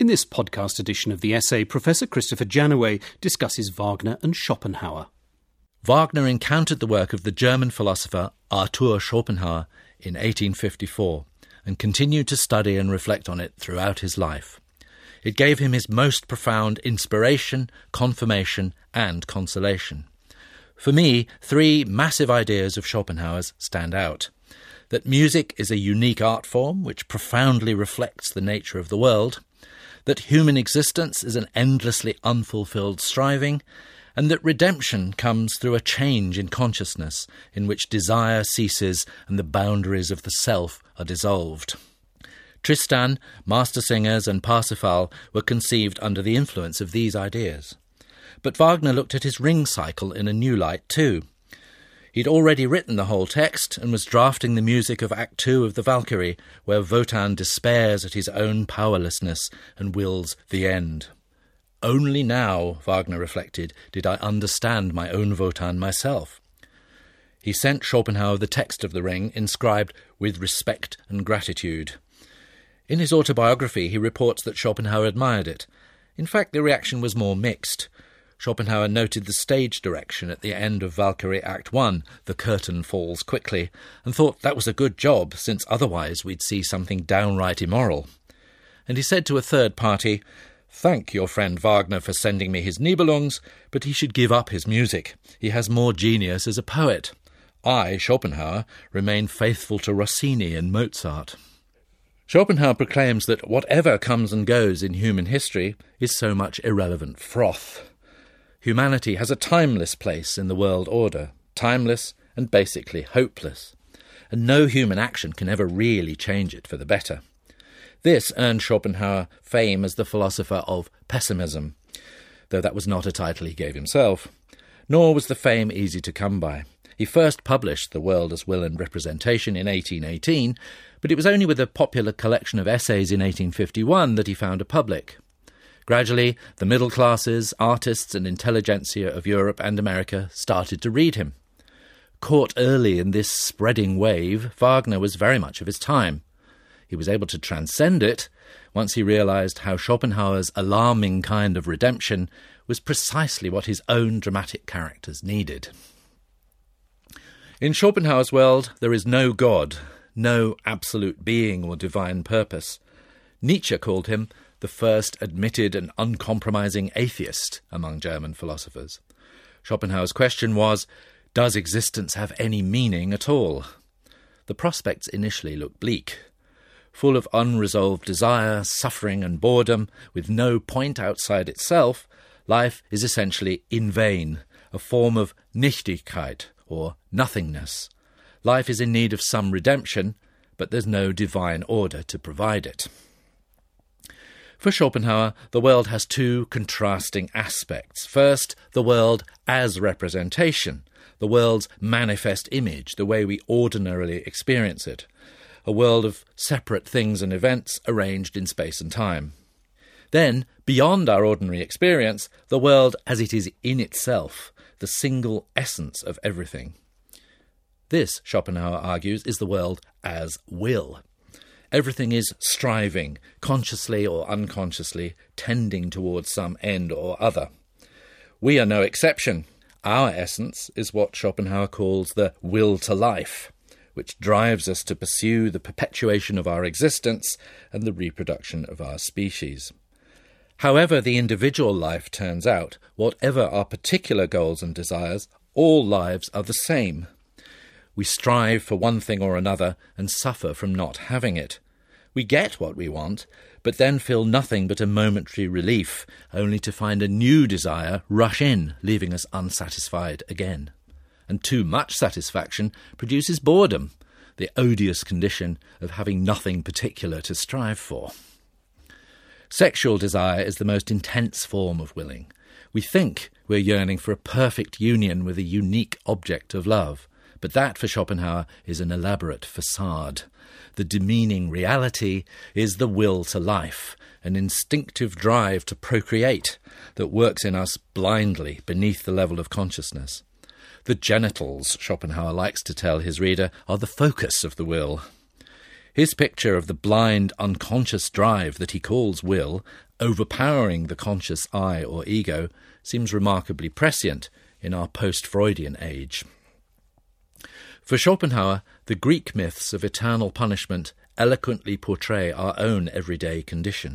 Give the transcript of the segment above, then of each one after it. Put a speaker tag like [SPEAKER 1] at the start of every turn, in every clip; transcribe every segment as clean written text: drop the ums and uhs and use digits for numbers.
[SPEAKER 1] In this podcast edition of the essay, Professor Christopher Janaway discusses Wagner and Schopenhauer.
[SPEAKER 2] Wagner encountered the work of the German philosopher Arthur Schopenhauer in 1854 and continued to study and reflect on it throughout his life. It gave him his most profound inspiration, confirmation and consolation. For me, three massive ideas of Schopenhauer's stand out. That music is a unique art form which profoundly reflects the nature of the world, that human existence is an endlessly unfulfilled striving, and that redemption comes through a change in consciousness in which desire ceases and the boundaries of the self are dissolved. Tristan, Master Singers and Parsifal were conceived under the influence of these ideas. But Wagner looked at his ring cycle in a new light too. He'd already written the whole text and was drafting the music of Act II of the Valkyrie, where Wotan despairs at his own powerlessness and wills the end. Only now, Wagner reflected, did I understand my own Wotan myself. He sent Schopenhauer the text of the ring, inscribed with respect and gratitude. In his autobiography, he reports that Schopenhauer admired it. In fact, the reaction was more mixed. Schopenhauer noted the stage direction at the end of Valkyrie Act I, the curtain falls quickly, and thought that was a good job, since otherwise we'd see something downright immoral. And he said to a third party, "Thank your friend Wagner for sending me his Nibelungs, but he should give up his music. He has more genius as a poet. I, Schopenhauer, remain faithful to Rossini and Mozart." Schopenhauer proclaims that whatever comes and goes in human history is so much irrelevant froth. Humanity has a timeless place in the world order, timeless and basically hopeless, and no human action can ever really change it for the better. This earned Schopenhauer fame as the philosopher of pessimism, though that was not a title he gave himself. Nor was the fame easy to come by. He first published The World as Will and Representation in 1818, but it was only with a popular collection of essays in 1851 that he found a public. Gradually, the middle classes, artists and intelligentsia of Europe and America started to read him. Caught early in this spreading wave, Wagner was very much of his time. He was able to transcend it once he realized how Schopenhauer's alarming kind of redemption was precisely what his own dramatic characters needed. In Schopenhauer's world, there is no God, no absolute being or divine purpose. Nietzsche called him the first admitted and uncompromising atheist among German philosophers. Schopenhauer's question was, does existence have any meaning at all? The prospects initially looked bleak. Full of unresolved desire, suffering and boredom, with no point outside itself, life is essentially in vain, a form of Nichtigkeit, or nothingness. Life is in need of some redemption, but there's no divine order to provide it. For Schopenhauer, the world has two contrasting aspects. First, the world as representation, the world's manifest image, the way we ordinarily experience it, a world of separate things and events arranged in space and time. Then, beyond our ordinary experience, the world as it is in itself, the single essence of everything. This, Schopenhauer argues, is the world as will. Everything is striving, consciously or unconsciously, tending towards some end or other. We are no exception. Our essence is what Schopenhauer calls the will to life, which drives us to pursue the perpetuation of our existence and the reproduction of our species. However the individual life turns out, whatever our particular goals and desires, all lives are the same. We strive for one thing or another and suffer from not having it. We get what we want, but then feel nothing but a momentary relief, only to find a new desire rush in, leaving us unsatisfied again. And too much satisfaction produces boredom, the odious condition of having nothing particular to strive for. Sexual desire is the most intense form of willing. We think we're yearning for a perfect union with a unique object of love. But that, for Schopenhauer, is an elaborate facade. The demeaning reality is the will to life, an instinctive drive to procreate that works in us blindly beneath the level of consciousness. The genitals, Schopenhauer likes to tell his reader, are the focus of the will. His picture of the blind, unconscious drive that he calls will, overpowering the conscious I or ego, seems remarkably prescient in our post-Freudian age. For Schopenhauer, the Greek myths of eternal punishment eloquently portray our own everyday condition.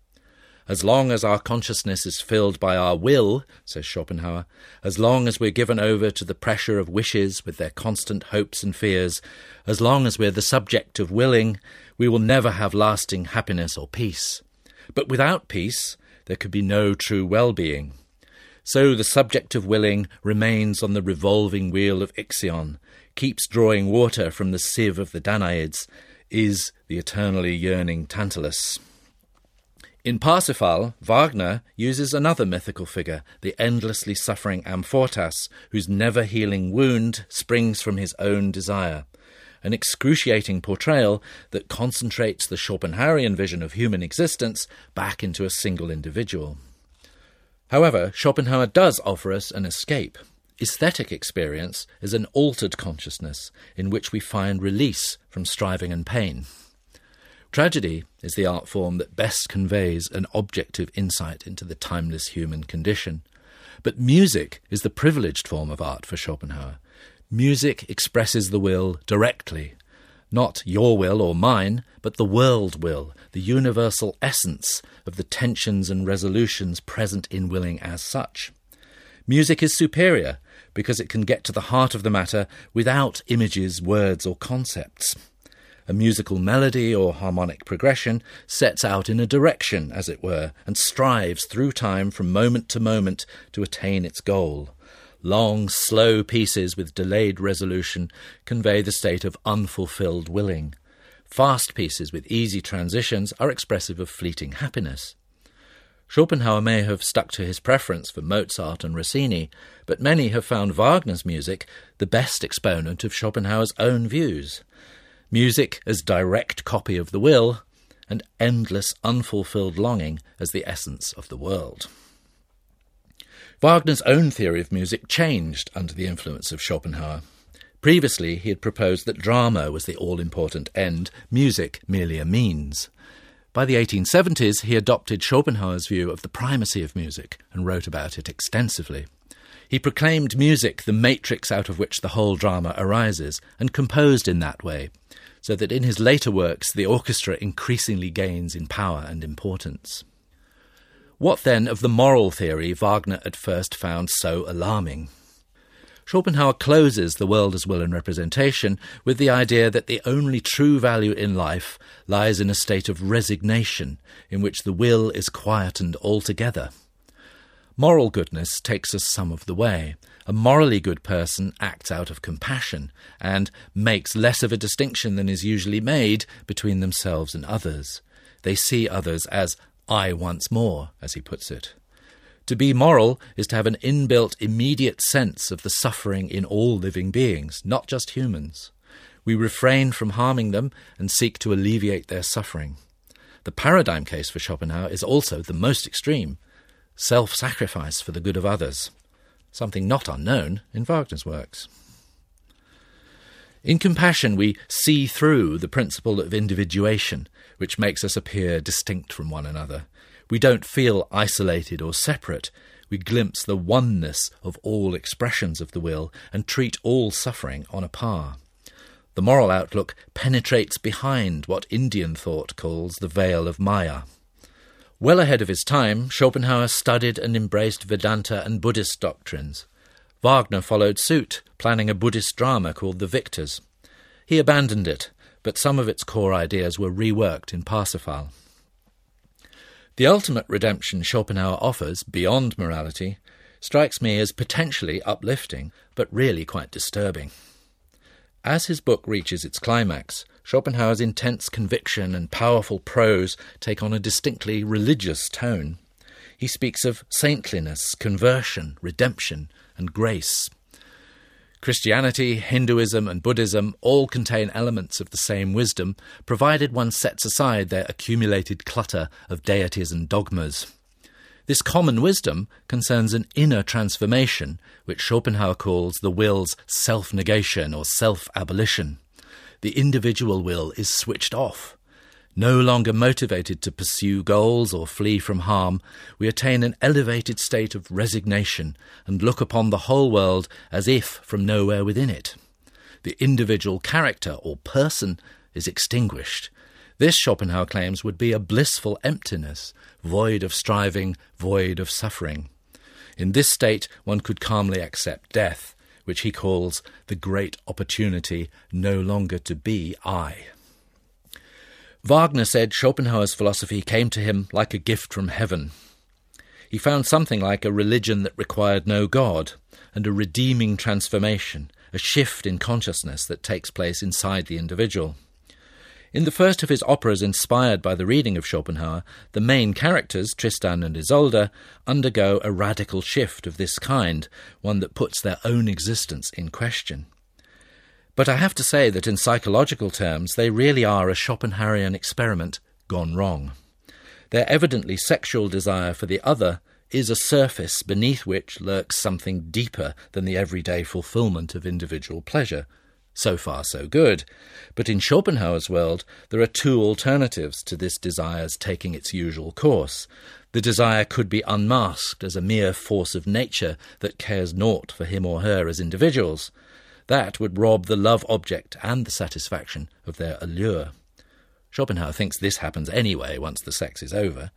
[SPEAKER 2] As long as our consciousness is filled by our will, says Schopenhauer, as long as we're given over to the pressure of wishes with their constant hopes and fears, as long as we're the subject of willing, we will never have lasting happiness or peace. But without peace, there could be no true well-being. So the subject of willing remains on the revolving wheel of Ixion, keeps drawing water from the sieve of the Danaids, is the eternally yearning Tantalus. In Parsifal, Wagner uses another mythical figure, the endlessly suffering Amfortas, whose never-healing wound springs from his own desire, an excruciating portrayal that concentrates the Schopenhauerian vision of human existence back into a single individual. However, Schopenhauer does offer us an escape. Aesthetic experience is an altered consciousness in which we find release from striving and pain. Tragedy is the art form that best conveys an objective insight into the timeless human condition. But music is the privileged form of art for Schopenhauer. Music expresses the will directly. Not your will or mine, but the world will, the universal essence of the tensions and resolutions present in willing as such. Music is superior because it can get to the heart of the matter without images, words or concepts. A musical melody or harmonic progression sets out in a direction, as it were, and strives through time from moment to moment to attain its goal. Long, slow pieces with delayed resolution convey the state of unfulfilled willing. Fast pieces with easy transitions are expressive of fleeting happiness. Schopenhauer may have stuck to his preference for Mozart and Rossini, but many have found Wagner's music the best exponent of Schopenhauer's own views. Music as direct copy of the will, and endless unfulfilled longing as the essence of the world. Wagner's own theory of music changed under the influence of Schopenhauer. Previously, he had proposed that drama was the all-important end, music merely a means. By the 1870s, he adopted Schopenhauer's view of the primacy of music and wrote about it extensively. He proclaimed music the matrix out of which the whole drama arises, and composed in that way, so that in his later works the orchestra increasingly gains in power and importance. What then of the moral theory Wagner at first found so alarming? Schopenhauer closes The World as Will and Representation with the idea that the only true value in life lies in a state of resignation, in which the will is quietened altogether. Moral goodness takes us some of the way. A morally good person acts out of compassion and makes less of a distinction than is usually made between themselves and others. They see others as I once more, as he puts it. To be moral is to have an inbuilt immediate sense of the suffering in all living beings, not just humans. We refrain from harming them and seek to alleviate their suffering. The paradigm case for Schopenhauer is also the most extreme: self-sacrifice for the good of others, something not unknown in Wagner's works. In compassion, we see through the principle of individuation, which makes us appear distinct from one another. We don't feel isolated or separate. We glimpse the oneness of all expressions of the will and treat all suffering on a par. The moral outlook penetrates behind what Indian thought calls the veil of Maya. Well ahead of his time, Schopenhauer studied and embraced Vedanta and Buddhist doctrines. Wagner followed suit, planning a Buddhist drama called The Victors. He abandoned it, but some of its core ideas were reworked in Parsifal. The ultimate redemption Schopenhauer offers, beyond morality, strikes me as potentially uplifting, but really quite disturbing. As his book reaches its climax, Schopenhauer's intense conviction and powerful prose take on a distinctly religious tone. He speaks of saintliness, conversion, redemption, and grace. Christianity, Hinduism, and Buddhism all contain elements of the same wisdom, provided one sets aside their accumulated clutter of deities and dogmas. This common wisdom concerns an inner transformation, which Schopenhauer calls the will's self-negation or self-abolition. the individual will is switched off. No longer motivated to pursue goals or flee from harm, we attain an elevated state of resignation and look upon the whole world as if from nowhere within it. The individual character or person is extinguished. This, Schopenhauer claims, would be a blissful emptiness, void of striving, void of suffering. In this state, one could calmly accept death, which he calls the great opportunity no longer to be I. Wagner said Schopenhauer's philosophy came to him like a gift from heaven. He found something like a religion that required no God, and a redeeming transformation, a shift in consciousness that takes place inside the individual. In the first of his operas inspired by the reading of Schopenhauer, the main characters, Tristan and Isolde, undergo a radical shift of this kind, one that puts their own existence in question. But I have to say that in psychological terms, they really are a Schopenhauerian experiment gone wrong. Their evidently sexual desire for the other is a surface beneath which lurks something deeper than the everyday fulfillment of individual pleasure. So far, so good. But in Schopenhauer's world, there are two alternatives to this desire's taking its usual course. The desire could be unmasked as a mere force of nature that cares naught for him or her as individuals. That would rob the love object and the satisfaction of their allure. Schopenhauer thinks this happens anyway once the sex is over.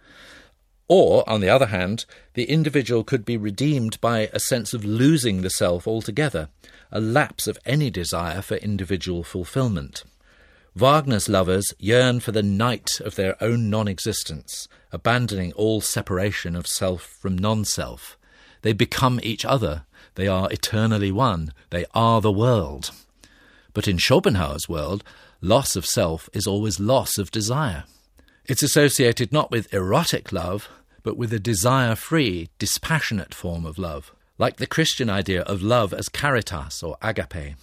[SPEAKER 2] Or, on the other hand, the individual could be redeemed by a sense of losing the self altogether, a lapse of any desire for individual fulfillment. Wagner's lovers yearn for the night of their own non-existence, abandoning all separation of self from non-self. They become each other. They are eternally one. They are the world. But in Schopenhauer's world, loss of self is always loss of desire. It's associated not with erotic love, but with a desire-free, dispassionate form of love, like the Christian idea of love as caritas or agape.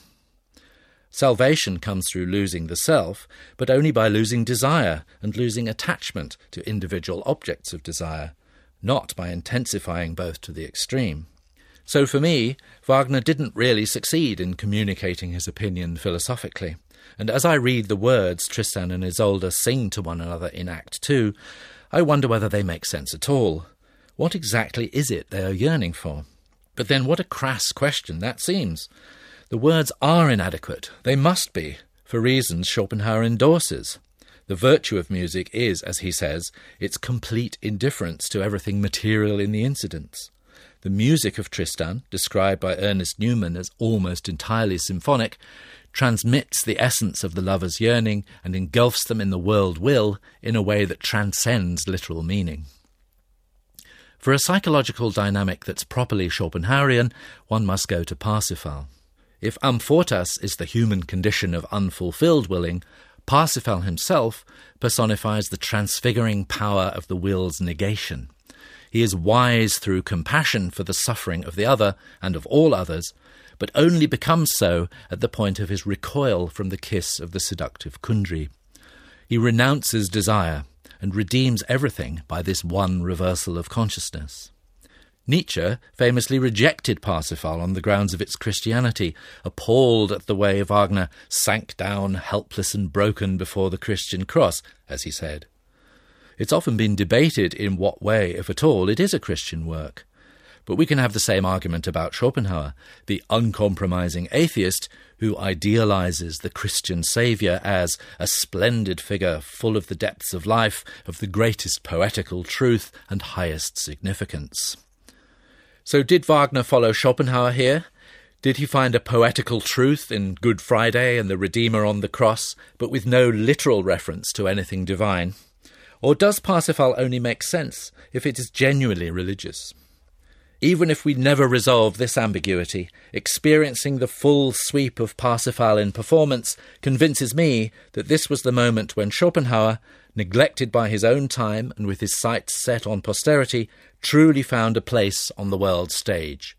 [SPEAKER 2] Salvation comes through losing the self, but only by losing desire and losing attachment to individual objects of desire, not by intensifying both to the extreme. So for me, Wagner didn't really succeed in communicating his opinion philosophically, and as I read the words Tristan and Isolde sing to one another in Act 2, I wonder whether they make sense at all. What exactly is it they are yearning for? But then what a crass question that seems. The words are inadequate. They must be, for reasons Schopenhauer endorses. The virtue of music is, as he says, its complete indifference to everything material in the incidents. The music of Tristan, described by Ernest Newman as almost entirely symphonic, transmits the essence of the lover's yearning and engulfs them in the world will in a way that transcends literal meaning. For a psychological dynamic that's properly Schopenhauerian, one must go to Parsifal. If amfortas is the human condition of unfulfilled willing, Parsifal himself personifies the transfiguring power of the will's negation. He is wise through compassion for the suffering of the other and of all others, but only becomes so at the point of his recoil from the kiss of the seductive Kundry. He renounces desire and redeems everything by this one reversal of consciousness. Nietzsche famously rejected Parsifal on the grounds of its Christianity, appalled at the way Wagner sank down helpless and broken before the Christian cross, as he said. It's often been debated in what way, if at all, it is a Christian work. But we can have the same argument about Schopenhauer, the uncompromising atheist who idealizes the Christian saviour as a splendid figure full of the depths of life, of the greatest poetical truth and highest significance. So did Wagner follow Schopenhauer here? Did he find a poetical truth in Good Friday and the Redeemer on the cross, but with no literal reference to anything divine? Or does Parsifal only make sense if it is genuinely religious? Even if we never resolve this ambiguity, experiencing the full sweep of Parsifal in performance convinces me that this was the moment when Schopenhauer, neglected by his own time and with his sights set on posterity, truly found a place on the world stage.